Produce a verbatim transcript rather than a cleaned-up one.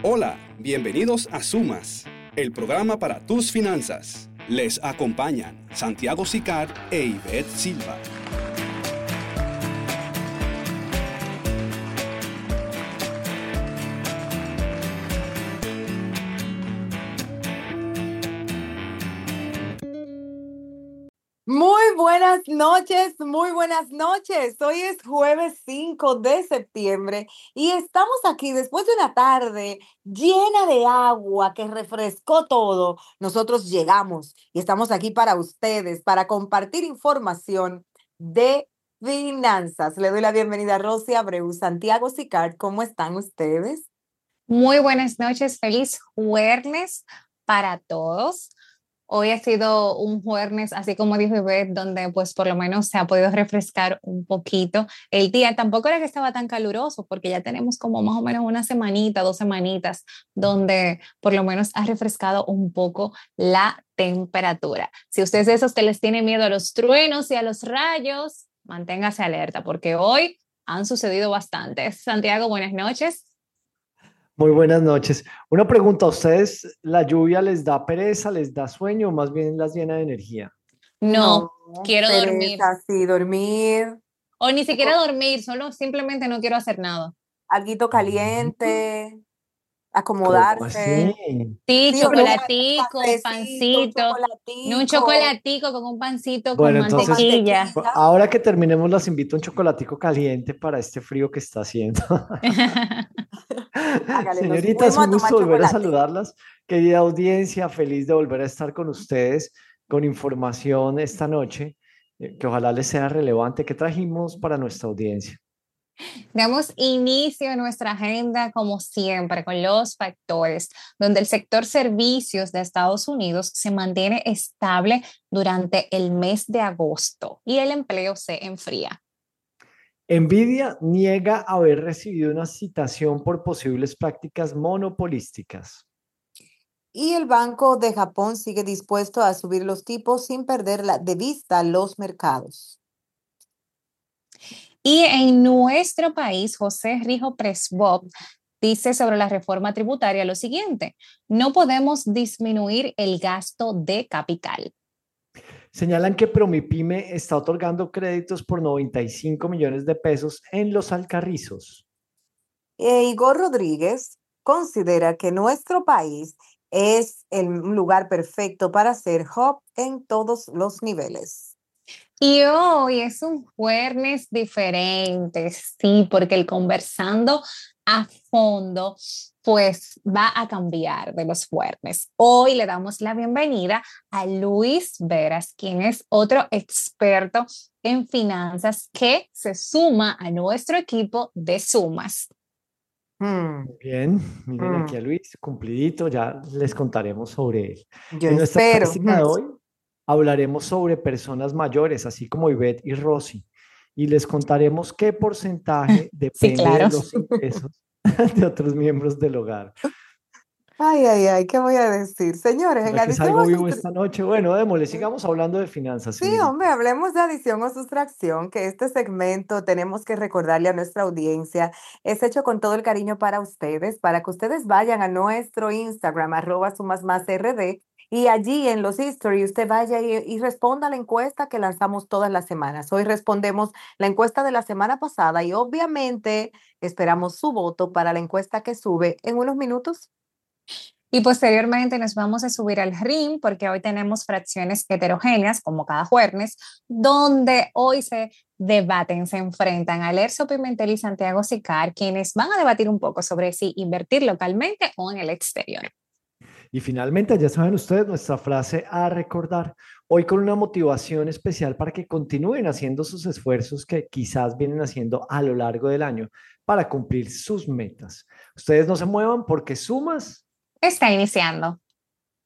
Hola, bienvenidos a Sumas, el programa para tus finanzas. Les acompañan Santiago Sicard e Ivette Silva. Muy buenas noches, muy buenas noches. Hoy es jueves cinco de septiembre y estamos aquí después de una tarde llena de agua que refrescó todo. Nosotros llegamos y estamos aquí para ustedes, para compartir información de finanzas. Le doy la bienvenida a Rosy Abreu, Santiago Sicard. ¿Cómo están ustedes? Muy buenas noches, feliz jueves para todos. Hoy ha sido un jueves, así como dijo Ivette, donde pues por lo menos se ha podido refrescar un poquito el día. Tampoco era que estaba tan caluroso, porque ya tenemos como más o menos una semanita, dos semanitas, donde por lo menos ha refrescado un poco la temperatura. Si usted es de esos que les tiene miedo a los truenos y a los rayos, manténgase alerta, porque hoy han sucedido bastantes. Santiago, buenas noches. Muy buenas noches. Una pregunta, ¿a ustedes la lluvia les da pereza, les da sueño o más bien las llena de energía? No, No, quiero pereza, dormir. sí, dormir, O ni siquiera dormir, solo simplemente no quiero hacer nada. alguito caliente, ¿Cómo así? acomodarse. Sí, Sí, o no, chocolatico, cafecito, un pancito, no un chocolatico, chocolatico con un pancito con Bueno, con entonces, mantequilla. mantequilla. ahora que terminemos, las invito a un chocolatico caliente para este frío que está haciendo. Hágale, nos Señoritas, fuimos un a tomar gusto volver a chocolate. saludarlas. Querida audiencia, feliz de volver a estar con ustedes con información esta noche, eh, que ojalá les sea relevante. ¿Qué trajimos para nuestra audiencia? Damos inicio a nuestra agenda como siempre con los factores, donde el sector servicios de Estados Unidos se mantiene estable durante el mes de agosto y el empleo se enfría. Nvidia niega haber recibido una citación por posibles prácticas monopolísticas. Y el Banco de Japón sigue dispuesto a subir los tipos sin perder la- de vista los mercados. Y en nuestro país, José Rijo Presbot dice sobre la reforma tributaria lo siguiente: no podemos disminuir el gasto de capital. Señalan que Promipyme está otorgando créditos por noventa y cinco millones de pesos en Los Alcarrizos. E Igor Rodríguez considera que nuestro país es el lugar perfecto para hacer hub en todos los niveles. Y hoy es un jueves diferente, sí, porque el conversando a fondo, pues va a cambiar de los jueves. Hoy le damos la bienvenida a Luis Veras, quien es otro experto en finanzas que se suma a nuestro equipo de Sumas. Hmm, Bien, miren aquí hmm, a Luis, cumplidito, ya les contaremos sobre él. yo En nuestra espero. práctica Hmm. de hoy hablaremos sobre personas mayores, así como Ivette y Rosy, y les contaremos qué porcentaje Sí, depende de claro. los ingresos de otros miembros del hogar. Ay, ay, ay, ¿qué voy a decir? Señores, en ¿Será que adición salgo a vivo sus... esta noche? Bueno, démosle, sigamos hablando de finanzas, Sí, hombre, señorita. hablemos de adición o sustracción, que este segmento tenemos que recordarle a nuestra audiencia, es hecho con todo el cariño para ustedes, para que ustedes vayan a nuestro Instagram, arroba sumas más rd, y allí en los history usted vaya y, y responda a la encuesta que lanzamos todas las semanas. Hoy respondemos la encuesta de la semana pasada y obviamente esperamos su voto para la encuesta que sube en unos minutos. Y posteriormente nos vamos a subir al ring porque hoy tenemos fracciones heterogéneas, como cada jueves, donde hoy se debaten, se enfrentan Alerzo Pimentel y Santiago Sicard, quienes van a debatir un poco sobre si invertir localmente o en el exterior. Y finalmente, ya saben ustedes, nuestra frase a recordar, hoy con una motivación especial para que continúen haciendo sus esfuerzos que quizás vienen haciendo a lo largo del año para cumplir sus metas. Ustedes no se muevan porque Sumas Está iniciando.